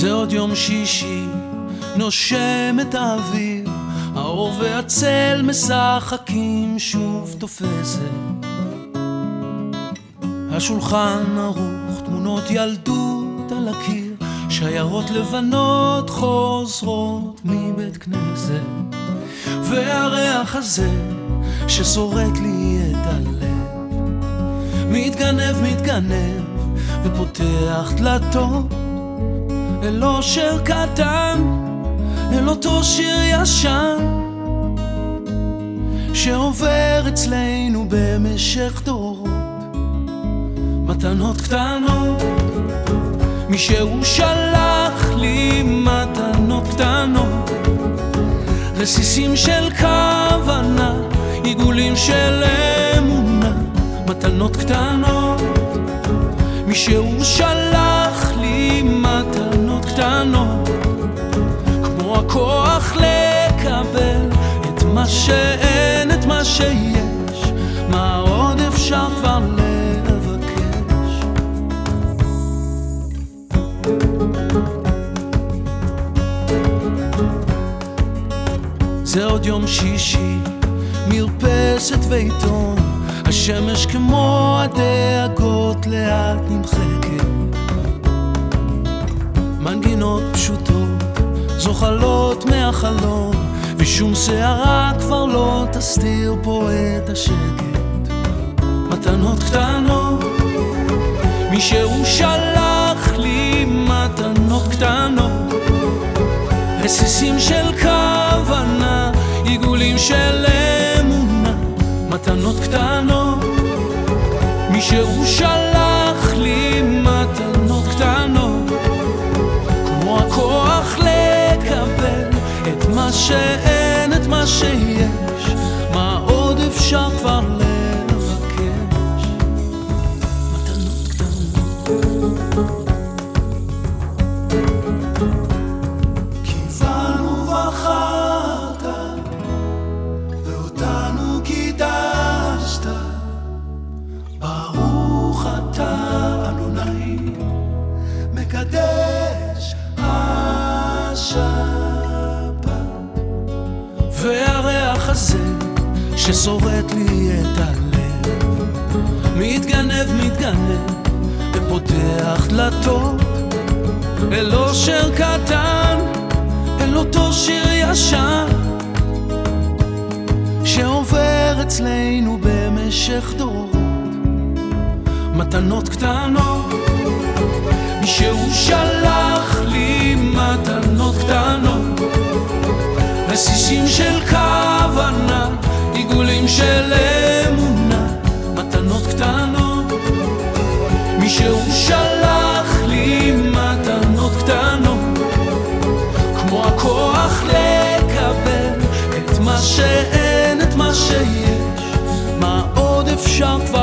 זה עוד יום שישי, נושם את האוויר, האור והצל משחקים, שוב תופסת השולחן ערוך, תמונות ילדות על הקיר, שיירות לבנות חוזרות מבית כנסת, והריח הזה ששורט לי את הלב מתגנב ופותח דלתות אל אושר קטן, אל אותו שיר ישן שעובר אצלנו במשך דורות. מתנות קטנות, מישהו שלח לי מתנות קטנות, רסיסים של כוונה, עיגולים של אמונה. מתנות קטנות, מישהו שלח לי מתנות קטנות, כמו הכוח לקבל את מה שאין, את מה שיש, מה עוד אפשר כבר לבקש. זה עוד יום שישי, מרפסת ועיתון, השמש כמו הדאגות לאט נמחקת, מנגינות פשוטות זוחלות מהחלום, ושום שערה כבר לא תסתיר פה את השקט. מתנות קטנות, מישהו שלח לי מתנות קטנות, רסיסים של כוונה, עיגולים של אמונה. מתנות קטנות, מישהו שלח לי מתנות קטנות, כמו הכוח לקבל את מה שאין, את מה שיש, מה עוד אפשר כבר לבקש. מתנות קטנות, כיוונו ובחרת ואותנו קידשת, ברוך אתה אדוני מקדש השבת. והריח הזה ששורט לי את הלב מתגנב ופותח דלתות אל אושר קטן, אל אותו שיר ישן שעובר אצלנו במשך דורות. מתנות קטנות, מישהו שלח לי מתנות קטנות, רסיסים של כוונה, עיגולים של אמונה. מתנות קטנות, מישהו שלח לי מתנות קטנות, כמו הכוח לקבל את מה שאין, את מה שיש, מה עוד אפשר כבר